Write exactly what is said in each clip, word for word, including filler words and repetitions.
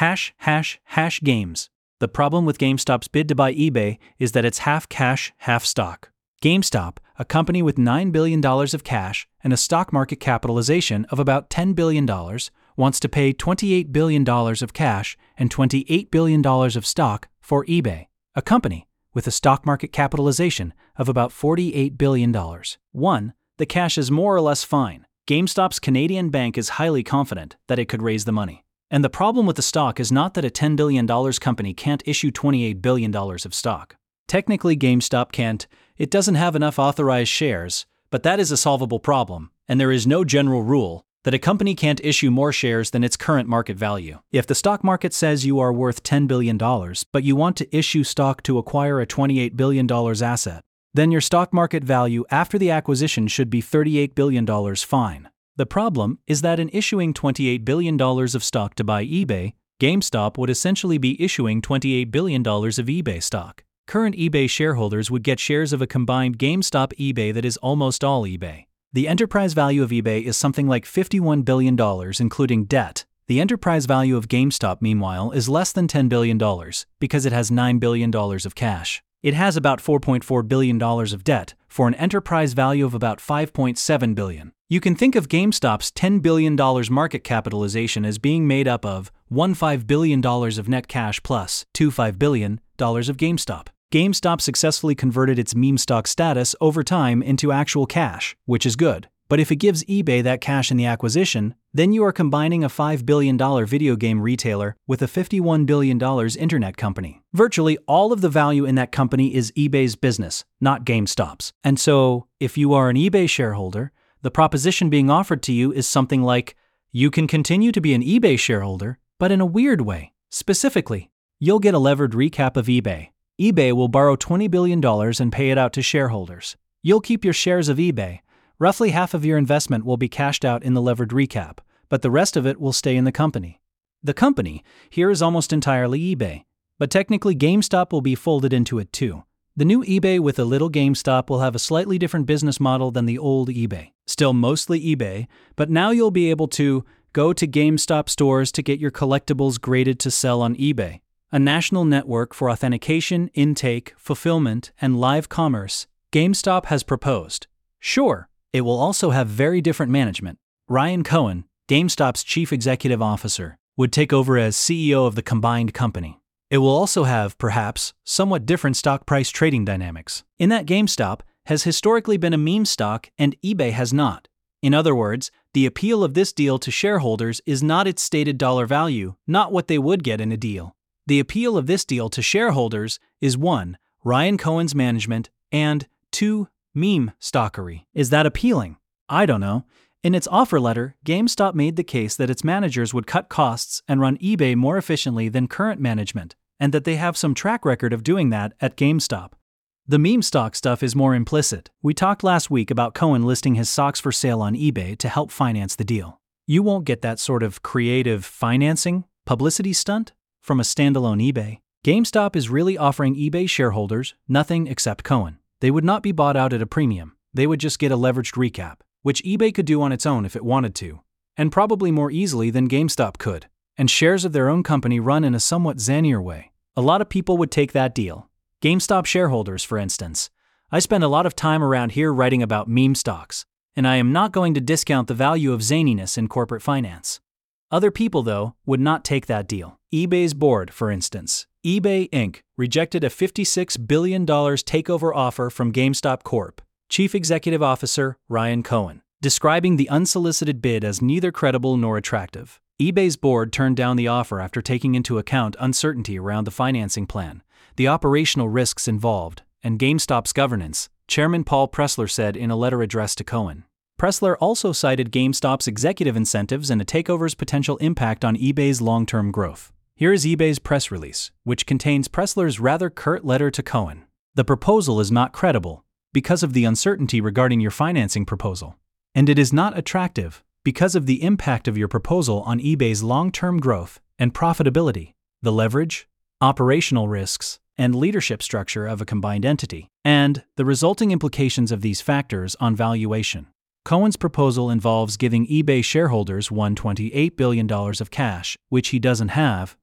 Hash, hash, hash games. The problem with GameStop's bid to buy eBay is that it's half cash, half stock. GameStop, a company with nine billion dollars of cash and a stock market capitalization of about ten billion dollars, wants to pay twenty-eight billion dollars of cash and twenty-eight billion dollars of stock for eBay, a company with a stock market capitalization of about forty-eight billion dollars. one. The cash is more or less fine. GameStop's Canadian bank is highly confident that it could raise the money. And the problem with the stock is not that a ten billion dollars company can't issue twenty-eight billion dollars of stock. Technically, GameStop can't. It doesn't have enough authorized shares, but that is a solvable problem, and there is no general rule that a company can't issue more shares than its current market value. If the stock market says you are worth ten billion dollars, but you want to issue stock to acquire a twenty-eight billion dollars asset, then your stock market value after the acquisition should be thirty-eight billion dollars fine. The problem is that in issuing twenty-eight billion dollars of stock to buy eBay, GameStop would essentially be issuing twenty-eight billion dollars of eBay stock. Current eBay shareholders would get shares of a combined GameStop eBay that is almost all eBay. The enterprise value of eBay is something like fifty-one billion dollars including debt. The enterprise value of GameStop, meanwhile, is less than ten billion dollars because it has nine billion dollars of cash. It has about four point four billion dollars of debt for an enterprise value of about five point seven billion dollars. You can think of GameStop's ten billion dollars market capitalization as being made up of fifteen billion dollars of net cash plus twenty-five billion dollars of GameStop. GameStop successfully converted its meme stock status over time into actual cash, which is good. But if it gives eBay that cash in the acquisition, then you are combining a five billion dollars video game retailer with a fifty-one billion dollars internet company. Virtually all of the value in that company is eBay's business, not GameStop's. And so, if you are an eBay shareholder, the proposition being offered to you is something like, you can continue to be an eBay shareholder, but in a weird way. Specifically, you'll get a levered recap of eBay. eBay will borrow twenty billion dollars and pay it out to shareholders. You'll keep your shares of eBay. Roughly half of your investment will be cashed out in the levered recap, but the rest of it will stay in the company. The company here is almost entirely eBay, but technically GameStop will be folded into it too. The new eBay with a little GameStop will have a slightly different business model than the old eBay. Still mostly eBay, but now you'll be able to go to GameStop stores to get your collectibles graded to sell on eBay. A national network for authentication, intake, fulfillment, and live commerce, GameStop has proposed. Sure, it will also have very different management. Ryan Cohen, GameStop's chief executive officer, would take over as C E O of the combined company. It will also have, perhaps, somewhat different stock price trading dynamics. In that GameStop has historically been a meme stock and eBay has not. In other words, the appeal of this deal to shareholders is not its stated dollar value, not what they would get in a deal. The appeal of this deal to shareholders is one. Ryan Cohen's management, and two. Meme stockery. Is that appealing? I don't know. In its offer letter, GameStop made the case that its managers would cut costs and run eBay more efficiently than current management, and that they have some track record of doing that at GameStop. The meme stock stuff is more implicit. We talked last week about Cohen listing his stocks for sale on eBay to help finance the deal. You won't get that sort of creative financing, publicity stunt from a standalone eBay. GameStop is really offering eBay shareholders nothing except Cohen. They would not be bought out at a premium. They would just get a leveraged recap, which eBay could do on its own if it wanted to, and probably more easily than GameStop could, and shares of their own company run in a somewhat zanier way. A lot of people would take that deal. GameStop shareholders, for instance. I spend a lot of time around here writing about meme stocks, and I am not going to discount the value of zaniness in corporate finance. Other people, though, would not take that deal. eBay's board, for instance. eBay Incorporated rejected a fifty-six billion dollars takeover offer from GameStop Corporation. Chief Executive Officer Ryan Cohen, describing the unsolicited bid as neither credible nor attractive. eBay's board turned down the offer after taking into account uncertainty around the financing plan, the operational risks involved, and GameStop's governance, Chairman Paul Pressler said in a letter addressed to Cohen. Pressler also cited GameStop's executive incentives and a takeover's potential impact on eBay's long-term growth. Here is eBay's press release, which contains Pressler's rather curt letter to Cohen. The proposal is not credible because of the uncertainty regarding your financing proposal, and it is not attractive because of the impact of your proposal on eBay's long-term growth and profitability, the leverage, operational risks, and leadership structure of a combined entity, and the resulting implications of these factors on valuation. Cohen's proposal involves giving eBay shareholders one hundred twenty-eight billion dollars of cash, which he doesn't have,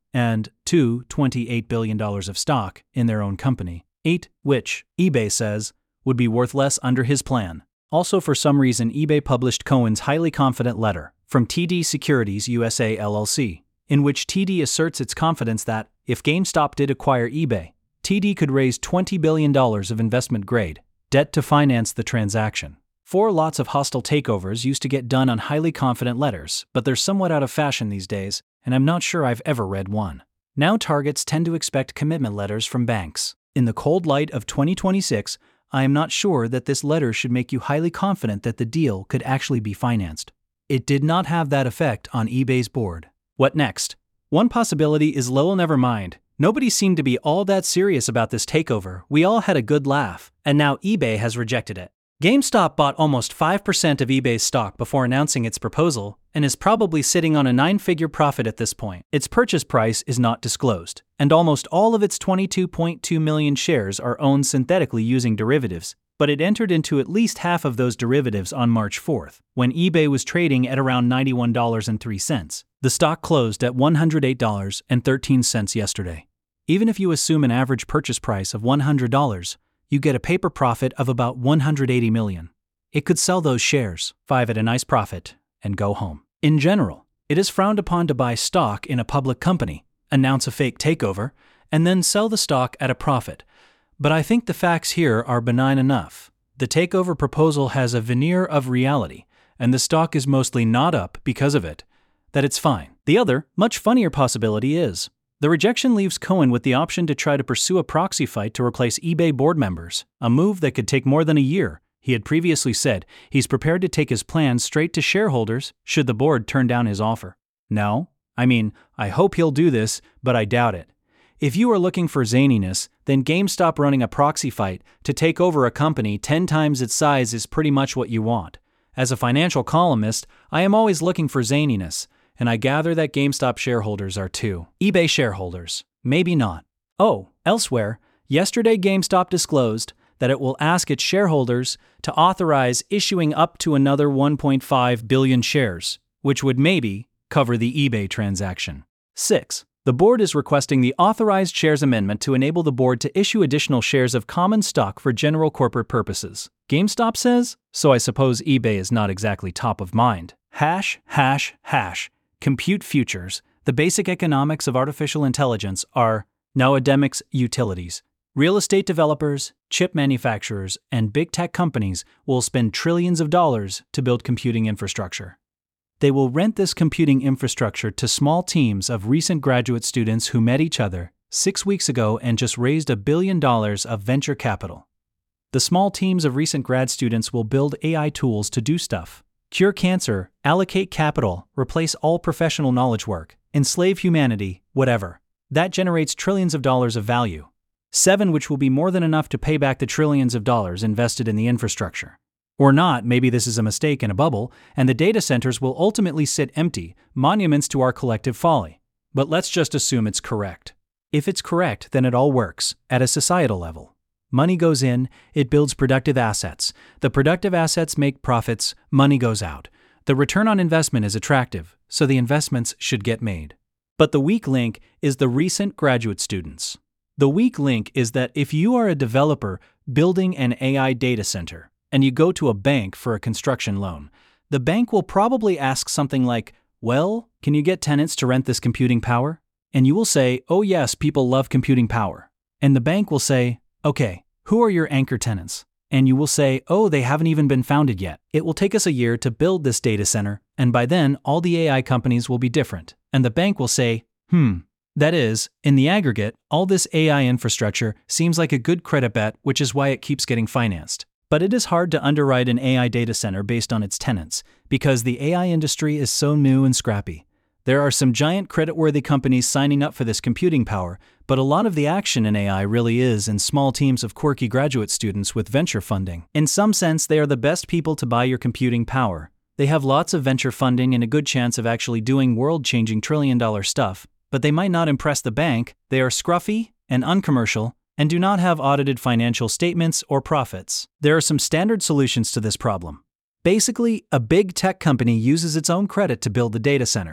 and two, twenty-eight billion dollars of stock in their own company, eight, which, eBay says, would be worth less under his plan. Also, for some reason, eBay published Cohen's highly confident letter from T D Securities U S A L L C, in which T D asserts its confidence that, if GameStop did acquire eBay, T D could raise twenty billion dollars of investment-grade debt to finance the transaction. Four lots of hostile takeovers used to get done on highly confident letters, but they're somewhat out of fashion these days, and I'm not sure I've ever read one. Now targets tend to expect commitment letters from banks. In the cold light of twenty twenty-six, I am not sure that this letter should make you highly confident that the deal could actually be financed. It did not have that effect on eBay's board. What next? One possibility is Lowell never mind. Nobody seemed to be all that serious about this takeover. We all had a good laugh, and now eBay has rejected it. GameStop bought almost five percent of eBay's stock before announcing its proposal and is probably sitting on a nine-figure profit at this point. Its purchase price is not disclosed, and almost all of its twenty-two point two million shares are owned synthetically using derivatives, but it entered into at least half of those derivatives on March fourth, when eBay was trading at around ninety-one dollars and three cents. The stock closed at one hundred eight dollars and thirteen cents yesterday. Even if you assume an average purchase price of one hundred dollars, you get a paper profit of about one hundred eighty million dollars. It could sell those shares, five at a nice profit, and go home. In general, it is frowned upon to buy stock in a public company, announce a fake takeover, and then sell the stock at a profit. But I think the facts here are benign enough. The takeover proposal has a veneer of reality, and the stock is mostly not up because of it, that it's fine. The other, much funnier possibility is, the rejection leaves Cohen with the option to try to pursue a proxy fight to replace eBay board members, a move that could take more than a year. He had previously said he's prepared to take his plans straight to shareholders should the board turn down his offer. No? I mean, I hope he'll do this, but I doubt it. If you are looking for zaniness, then GameStop running a proxy fight to take over a company ten times its size is pretty much what you want. As a financial columnist, I am always looking for zaniness, and I gather that GameStop shareholders are too. eBay shareholders. Maybe not. Oh, elsewhere, yesterday GameStop disclosed that it will ask its shareholders to authorize issuing up to another one point five billion shares, which would maybe cover the eBay transaction. six. The board is requesting the authorized shares amendment to enable the board to issue additional shares of common stock for general corporate purposes. GameStop says, so I suppose eBay is not exactly top of mind. Hash, hash, hash. Compute futures, the basic economics of artificial intelligence, are nowadays utilities. Real estate developers, chip manufacturers, and big tech companies will spend trillions of dollars to build computing infrastructure. They will rent this computing infrastructure to small teams of recent graduate students who met each other six weeks ago and just raised a billion dollars of venture capital. The small teams of recent grad students will build A I tools to do stuff. Cure cancer, allocate capital, replace all professional knowledge work, enslave humanity, whatever. That generates trillions of dollars of value. Seven, which will be more than enough to pay back the trillions of dollars invested in the infrastructure. Or not, maybe this is a mistake in a bubble, and the data centers will ultimately sit empty, monuments to our collective folly. But let's just assume it's correct. If it's correct, then it all works, at a societal level. Money goes in, it builds productive assets. The productive assets make profits, money goes out. The return on investment is attractive, so the investments should get made. But the weak link is the recent graduate students. The weak link is that if you are a developer building an A I data center, and you go to a bank for a construction loan, the bank will probably ask something like, well, can you get tenants to rent this computing power? And you will say, oh yes, people love computing power. And the bank will say, okay, who are your anchor tenants? And you will say, oh, they haven't even been founded yet. It will take us a year to build this data center, and by then, all the A I companies will be different. And the bank will say, hmm. That is, in the aggregate, all this A I infrastructure seems like a good credit bet, which is why it keeps getting financed. But it is hard to underwrite an A I data center based on its tenants, because the A I industry is so new and scrappy. There are some giant creditworthy companies signing up for this computing power, but a lot of the action in A I really is in small teams of quirky graduate students with venture funding. In some sense, they are the best people to buy your computing power. They have lots of venture funding and a good chance of actually doing world-changing trillion-dollar stuff, but they might not impress the bank, they are scruffy and uncommercial, and do not have audited financial statements or profits. There are some standard solutions to this problem. Basically, a big tech company uses its own credit to build the data center.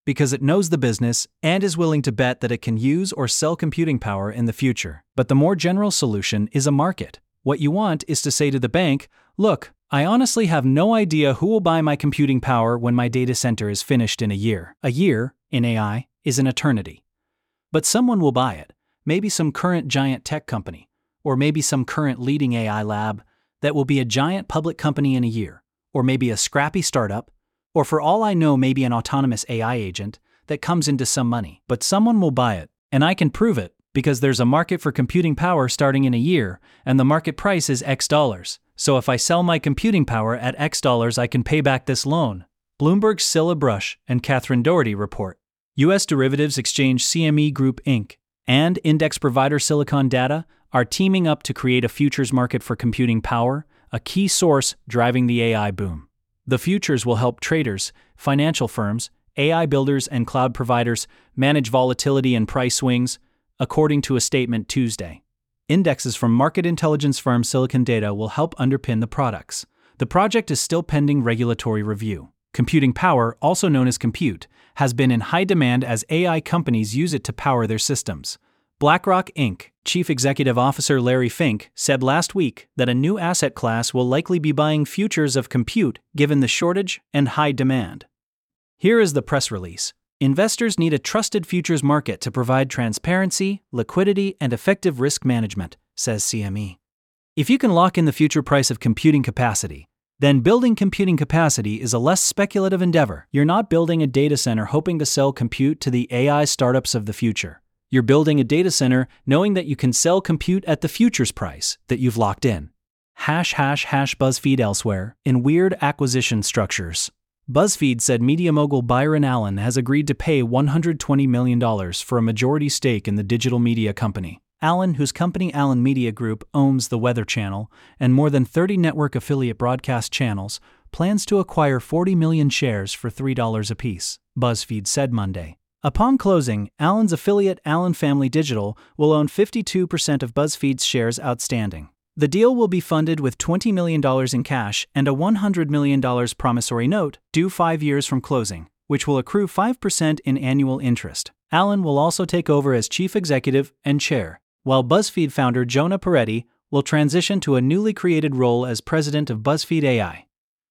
because it knows the business and is willing to bet that it can use or sell computing power in the future. But the more general solution is a market. What you want is to say to the bank, look, I honestly have no idea who will buy my computing power when my data center is finished in a year. A year, in A I, is an eternity. But someone will buy it, maybe some current giant tech company, or maybe some current leading A I lab that will be a giant public company in a year, or maybe a scrappy startup, or for all I know maybe an autonomous A I agent that comes into some money. But someone will buy it, and I can prove it, because there's a market for computing power starting in a year, and the market price is X dollars. So if I sell my computing power at X dollars, I can pay back this loan. Bloomberg's Scilla Brush and Catherine Doherty report. U S derivatives exchange C M E Group Incorporated and index provider Silicon Data are teaming up to create a futures market for computing power, a key source driving the A I boom. The futures will help traders, financial firms, A I builders, and cloud providers manage volatility and price swings, according to a statement Tuesday. Indexes from market intelligence firm Silicon Data will help underpin the products. The project is still pending regulatory review. Computing power, also known as compute, has been in high demand as A I companies use it to power their systems. BlackRock Incorporated Chief Executive Officer Larry Fink said last week that a new asset class will likely be buying futures of compute given the shortage and high demand. Here is the press release. Investors need a trusted futures market to provide transparency, liquidity, and effective risk management, says C M E. If you can lock in the future price of computing capacity, then building computing capacity is a less speculative endeavor. You're not building a data center hoping to sell compute to the A I startups of the future. You're building a data center knowing that you can sell compute at the futures price that you've locked in. Hash hash hash BuzzFeed elsewhere in weird acquisition structures. BuzzFeed said media mogul Byron Allen has agreed to pay one hundred twenty million dollars for a majority stake in the digital media company. Allen, whose company Allen Media Group owns the Weather Channel and more than thirty network affiliate broadcast channels, plans to acquire forty million shares for three dollars apiece, BuzzFeed said Monday. Upon closing, Allen's affiliate Allen Family Digital will own fifty-two percent of BuzzFeed's shares outstanding. The deal will be funded with twenty million dollars in cash and a one hundred million dollars promissory note due five years from closing, which will accrue five percent in annual interest. Allen will also take over as chief executive and chair, while BuzzFeed founder Jonah Peretti will transition to a newly created role as president of BuzzFeed A I.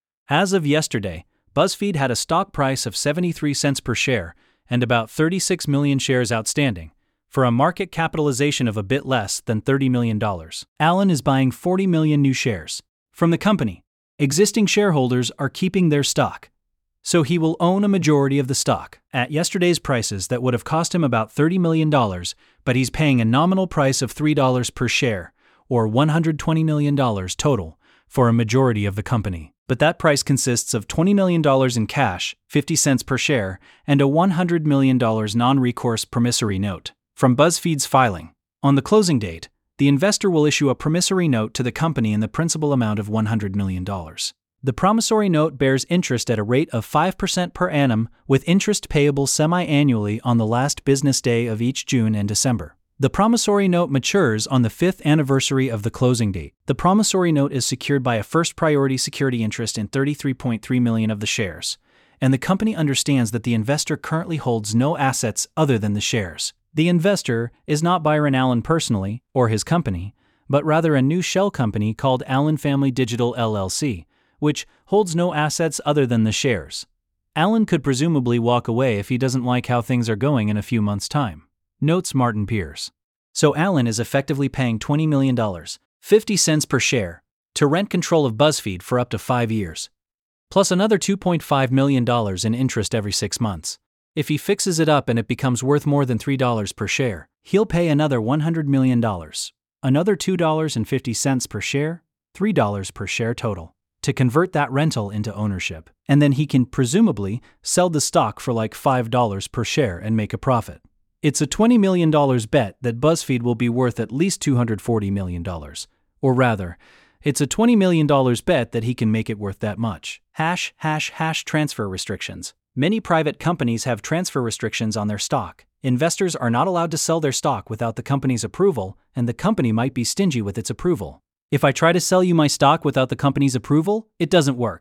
As of yesterday, BuzzFeed had a stock price of seventy-three cents per share and about thirty-six million shares outstanding, for a market capitalization of a bit less than thirty million dollars. Allen is buying forty million new shares from the company. Existing shareholders are keeping their stock, so he will own a majority of the stock. At yesterday's prices, that would have cost him about thirty million dollars, but he's paying a nominal price of three dollars per share, or one hundred twenty million dollars total, for a majority of the company. But that price consists of twenty million dollars in cash, fifty cents per share, and a one hundred million dollars non-recourse promissory note. From BuzzFeed's filing, on the closing date, the investor will issue a promissory note to the company in the principal amount of one hundred million dollars. The promissory note bears interest at a rate of five percent per annum, with interest payable semi-annually on the last business day of each June and December. The promissory note matures on the fifth anniversary of the closing date. The promissory note is secured by a first priority security interest in thirty-three point three million of the shares, and the company understands that the investor currently holds no assets other than the shares. The investor is not Byron Allen personally, or his company, but rather a new shell company called Allen Family Digital L L C, which holds no assets other than the shares. Allen could presumably walk away if he doesn't like how things are going in a few months' time, notes Martin Pierce. So Allen is effectively paying twenty million dollars, fifty cents per share, to rent control of BuzzFeed for up to five years, plus another two point five million dollars in interest every six months. If he fixes it up and it becomes worth more than three dollars per share, he'll pay another one hundred million dollars, another two dollars and fifty cents per share, three dollars per share total, to convert that rental into ownership. And then he can presumably sell the stock for like five dollars per share and make a profit. It's a twenty million dollars bet that BuzzFeed will be worth at least two hundred forty million dollars. Or rather, it's a twenty million dollars bet that he can make it worth that much. Hash, hash, hash transfer restrictions. Many private companies have transfer restrictions on their stock. Investors are not allowed to sell their stock without the company's approval, and the company might be stingy with its approval. If I try to sell you my stock without the company's approval, it doesn't work.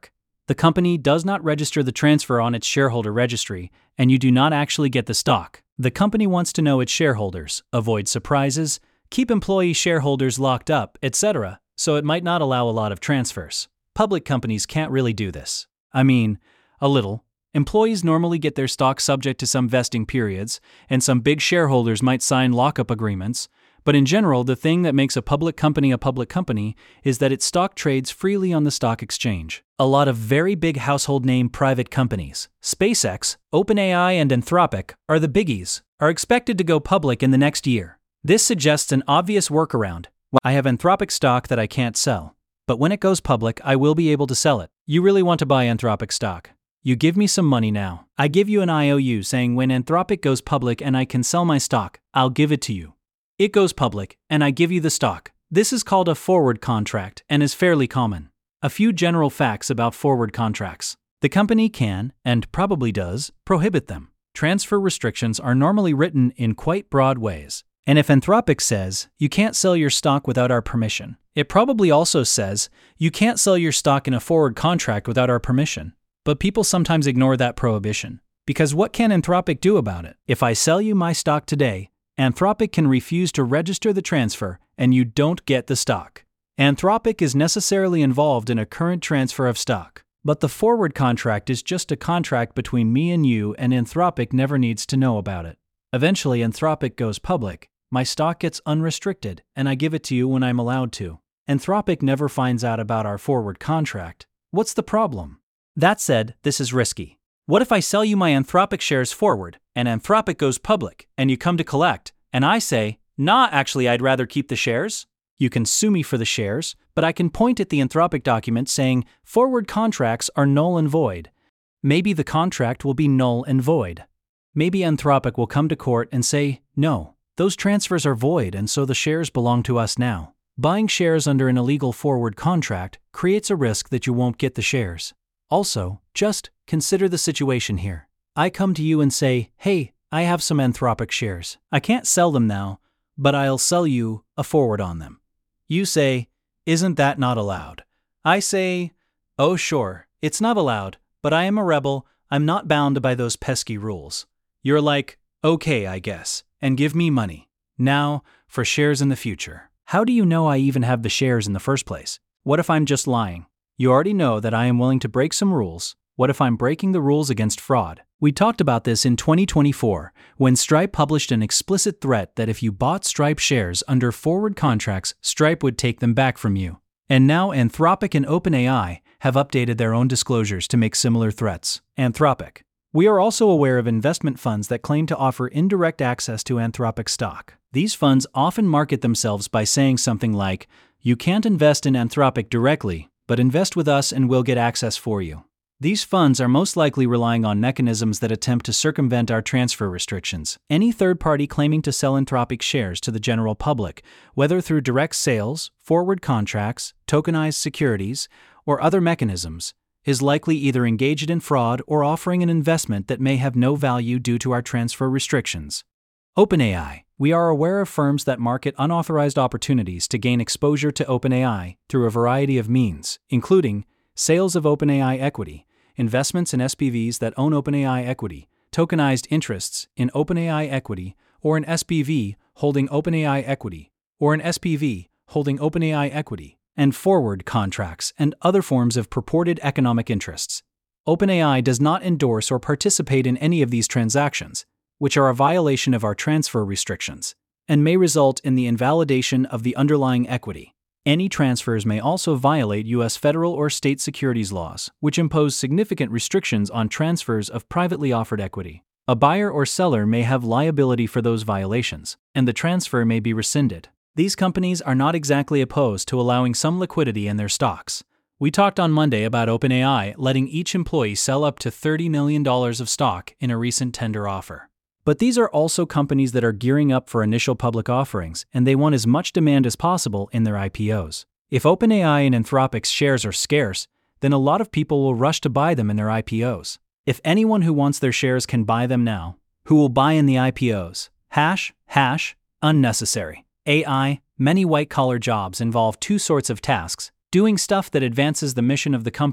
The company does not register the transfer on its shareholder registry, and you do not actually get the stock. The company wants to know its shareholders, avoid surprises, keep employee shareholders locked up, et cetera, so it might not allow a lot of transfers. Public companies can't really do this. I mean, a little. Employees normally get their stock subject to some vesting periods, and some big shareholders might sign lockup agreements, but in general, the thing that makes a public company a public company is that its stock trades freely on the stock exchange. A lot of very big household name private companies, SpaceX, OpenAI, and Anthropic, are the biggies, are expected to go public in the next year. This suggests an obvious workaround. I have Anthropic stock that I can't sell, but when it goes public, I will be able to sell it. You really want to buy Anthropic stock? You give me some money now. I give you an I O U saying when Anthropic goes public and I can sell my stock, I'll give it to you. It goes public, and I give you the stock. This is called a forward contract and is fairly common. A few general facts about forward contracts. The company can, and probably does, prohibit them. Transfer restrictions are normally written in quite broad ways. And if Anthropic says, you can't sell your stock without our permission, it probably also says, you can't sell your stock in a forward contract without our permission. But people sometimes ignore that prohibition. Because what can Anthropic do about it? If I sell you my stock today, Anthropic can refuse to register the transfer, and you don't get the stock. Anthropic is necessarily involved in a current transfer of stock. But the forward contract is just a contract between me and you, and Anthropic never needs to know about it. Eventually, Anthropic goes public, my stock gets unrestricted, and I give it to you when I'm allowed to. Anthropic never finds out about our forward contract. What's the problem? That said, this is risky. What if I sell you my Anthropic shares forward, and Anthropic goes public, and you come to collect, and I say, nah, actually I'd rather keep the shares? You can sue me for the shares, but I can point at the Anthropic document saying forward contracts are null and void. Maybe the contract will be null and void. Maybe Anthropic will come to court and say, no, those transfers are void and so the shares belong to us now. Buying shares under an illegal forward contract creates a risk that you won't get the shares. Also, just consider the situation here. I come to you and say, hey, I have some Anthropic shares. I can't sell them now, but I'll sell you a forward on them. You say, isn't that not allowed? I say, oh sure, it's not allowed, but I am a rebel, I'm not bound by those pesky rules. You're like, okay, I guess, and give me money. Now, for shares in the future. How do you know I even have the shares in the first place? What if I'm just lying? You already know that I am willing to break some rules. What if I'm breaking the rules against fraud? We talked about this in twenty twenty-four, when Stripe published an explicit threat that if you bought Stripe shares under forward contracts, Stripe would take them back from you. And now Anthropic and OpenAI have updated their own disclosures to make similar threats. Anthropic. We are also aware of investment funds that claim to offer indirect access to Anthropic stock. These funds often market themselves by saying something like, you can't invest in Anthropic directly, but invest with us and we'll get access for you. These funds are most likely relying on mechanisms that attempt to circumvent our transfer restrictions. Any third party claiming to sell Anthropic shares to the general public, whether through direct sales, forward contracts, tokenized securities, or other mechanisms, is likely either engaged in fraud or offering an investment that may have no value due to our transfer restrictions. OpenAI. We are aware of firms that market unauthorized opportunities to gain exposure to OpenAI through a variety of means, including sales of OpenAI equity, investments in S P Vs that own OpenAI equity, tokenized interests in OpenAI equity, or an S P V holding OpenAI equity, or an S P V holding OpenAI equity, and forward contracts and other forms of purported economic interests. OpenAI does not endorse or participate in any of these transactions, which are a violation of our transfer restrictions, and may result in the invalidation of the underlying equity. Any transfers may also violate U S federal or state securities laws, which impose significant restrictions on transfers of privately offered equity. A buyer or seller may have liability for those violations, and the transfer may be rescinded. These companies are not exactly opposed to allowing some liquidity in their stocks. We talked on Monday about OpenAI letting each employee sell up to thirty million dollars of stock in a recent tender offer. But these are also companies that are gearing up for initial public offerings, and they want as much demand as possible in their I P Os. If OpenAI and Anthropic's shares are scarce, then a lot of people will rush to buy them in their I P Os. If anyone who wants their shares can buy them now, who will buy in the I P Os? Hash, hash, unnecessary. A I, many white-collar jobs involve two sorts of tasks: doing stuff that advances the mission of the company,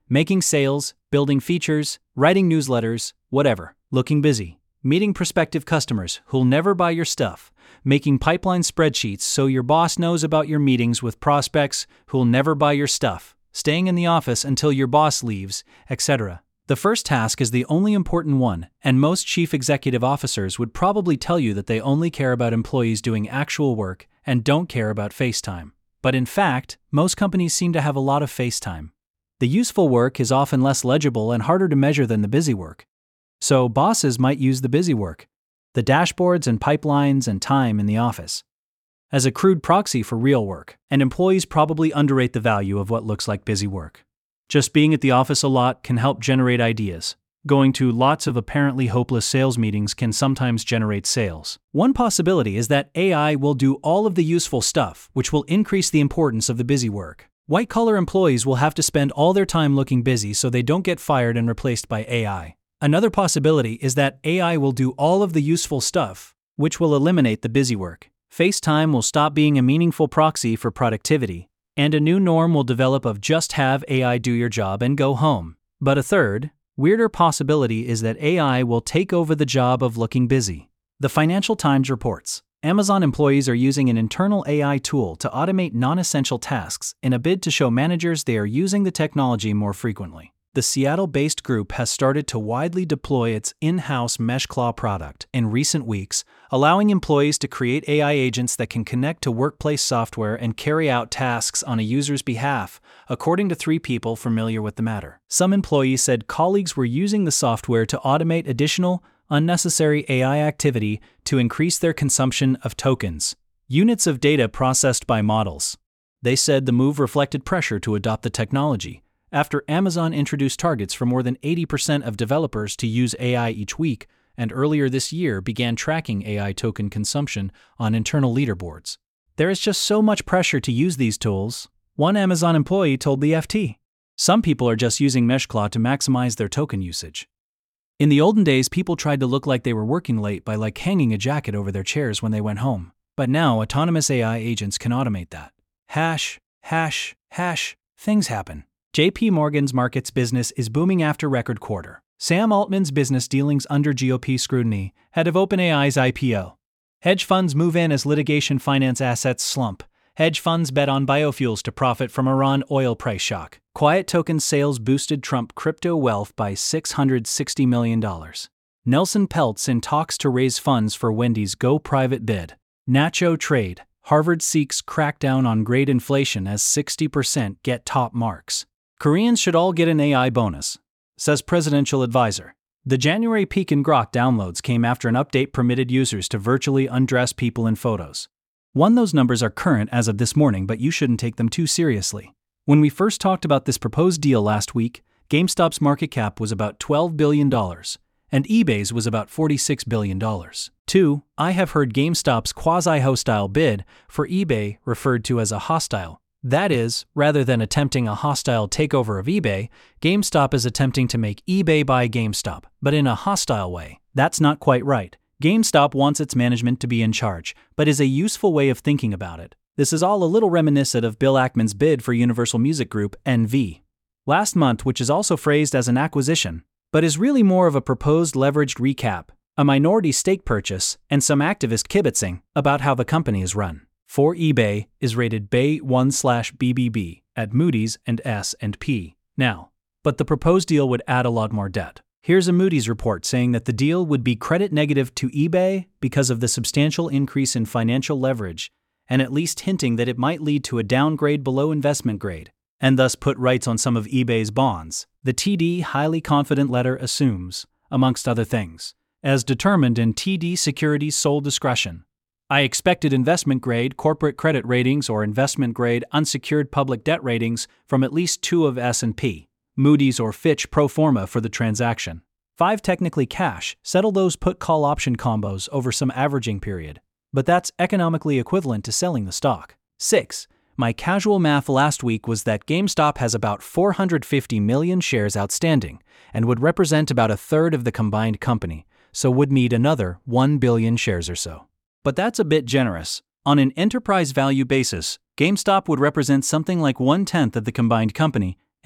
Making sales, building features, writing newsletters, whatever. Looking busy. Meeting prospective customers who'll never buy your stuff. Making pipeline spreadsheets so your boss knows about your meetings with prospects who'll never buy your stuff. Staying in the office until your boss leaves, et cetera. The first task is the only important one, and most chief executive officers would probably tell you that they only care about employees doing actual work and don't care about face time. But in fact, most companies seem to have a lot of face time. The useful work is often less legible and harder to measure than the busy work. So bosses might use the busy work, the dashboards and pipelines and time in the office, as a crude proxy for real work, and employees probably underrate the value of what looks like busy work. Just being at the office a lot can help generate ideas. Going to lots of apparently hopeless sales meetings can sometimes generate sales. One possibility is that A I will do all of the useful stuff, which will increase the importance of the busy work. White-collar employees will have to spend all their time looking busy so they don't get fired and replaced by A I. Another possibility is that A I will do all of the useful stuff, which will eliminate the busy work. Face time will stop being a meaningful proxy for productivity, and a new norm will develop of just have A I do your job and go home. But a third, weirder possibility is that A I will take over the job of looking busy. The Financial Times reports, Amazon employees are using an internal A I tool to automate non-essential tasks in a bid to show managers they are using the technology more frequently. The Seattle-based group has started to widely deploy its in-house MeshClaw product in recent weeks, allowing employees to create A I agents that can connect to workplace software and carry out tasks on a user's behalf, according to three people familiar with the matter. Some employees said colleagues were using the software to automate additional, unnecessary A I activity to increase their consumption of tokens, units of data processed by models. They said the move reflected pressure to adopt the technology, after Amazon introduced targets for more than eighty percent of developers to use A I each week, and earlier this year began tracking A I token consumption on internal leaderboards. There is just so much pressure to use these tools, one Amazon employee told the F T. Some people are just using MeshClaw to maximize their token usage. In the olden days, people tried to look like they were working late by like hanging a jacket over their chairs when they went home. But now autonomous A I agents can automate that. Hash, hash, hash, things happen. J P Morgan's markets business is booming after record quarter. Sam Altman's business dealings under G O P scrutiny, head of OpenAI's I P O. Hedge funds move in as litigation finance assets slump. Hedge funds bet on biofuels to profit from Iran oil price shock. Quiet token sales boosted Trump crypto wealth by six hundred sixty million dollars. Nelson Peltz in talks to raise funds for Wendy's go private bid. Nacho trade. Harvard seeks crackdown on grade inflation as sixty percent get top marks. Koreans should all get an A I bonus, says presidential advisor. The January peak in Grok downloads came after an update permitted users to virtually undress people in photos. One, those numbers are current as of this morning, but you shouldn't take them too seriously. When we first talked about this proposed deal last week, GameStop's market cap was about twelve billion dollars, and eBay's was about forty-six billion dollars. Two, I have heard GameStop's quasi-hostile bid for eBay referred to as a hostile. That is, rather than attempting a hostile takeover of eBay, GameStop is attempting to make eBay buy GameStop, but in a hostile way. That's not quite right. GameStop wants its management to be in charge, but is a useful way of thinking about it. This is all a little reminiscent of Bill Ackman's bid for Universal Music Group, N V, last month, which is also phrased as an acquisition, but is really more of a proposed leveraged recap, a minority stake purchase, and some activist kibitzing about how the company is run. For eBay is rated B A Y one slash B B B at Moody's and S and P now, but the proposed deal would add a lot more debt. Here's a Moody's report saying that the deal would be credit negative to eBay because of the substantial increase in financial leverage, and at least hinting that it might lead to a downgrade below investment grade, and thus put rights on some of eBay's bonds. The T D highly confident letter assumes, amongst other things, as determined in T D Securities' sole discretion, I expected investment-grade corporate credit ratings or investment-grade unsecured public debt ratings from at least two of S and P, Moody's or Fitch pro forma for the transaction. Five, technically cash, settle those put-call option combos over some averaging period, but that's economically equivalent to selling the stock. Six, my casual math last week was that GameStop has about four hundred fifty million shares outstanding and would represent about a third of the combined company, so would need another one billion shares or so. But that's a bit generous. On an enterprise value basis, GameStop would represent something like one-tenth of the combined company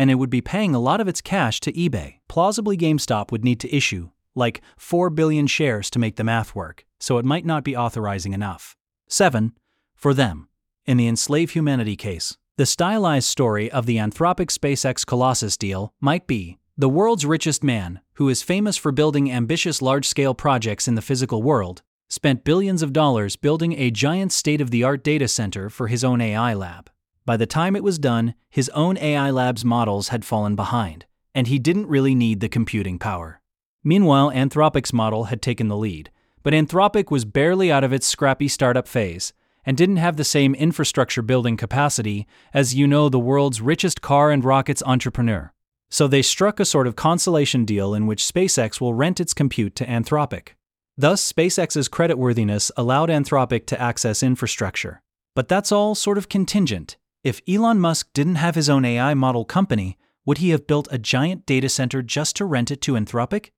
and it would be paying a lot of its cash to eBay. Plausibly, GameStop would need to issue, like, four billion shares to make the math work, so it might not be authorizing enough. seven. For them. In the Enslave Humanity case, the stylized story of the Anthropic SpaceX Colossus deal might be the world's richest man, who is famous for building ambitious large-scale projects in the physical world, spent billions of dollars building a giant state-of-the-art data center for his own A I lab. By the time it was done, his own A I lab's models had fallen behind, and he didn't really need the computing power. Meanwhile, Anthropic's model had taken the lead, but Anthropic was barely out of its scrappy startup phase and didn't have the same infrastructure building capacity as, you know, the world's richest car and rockets entrepreneur. So they struck a sort of consolation deal in which SpaceX will rent its compute to Anthropic. Thus, SpaceX's creditworthiness allowed Anthropic to access infrastructure. But that's all sort of contingent. If Elon Musk didn't have his own A I model company, would he have built a giant data center just to rent it to Anthropic?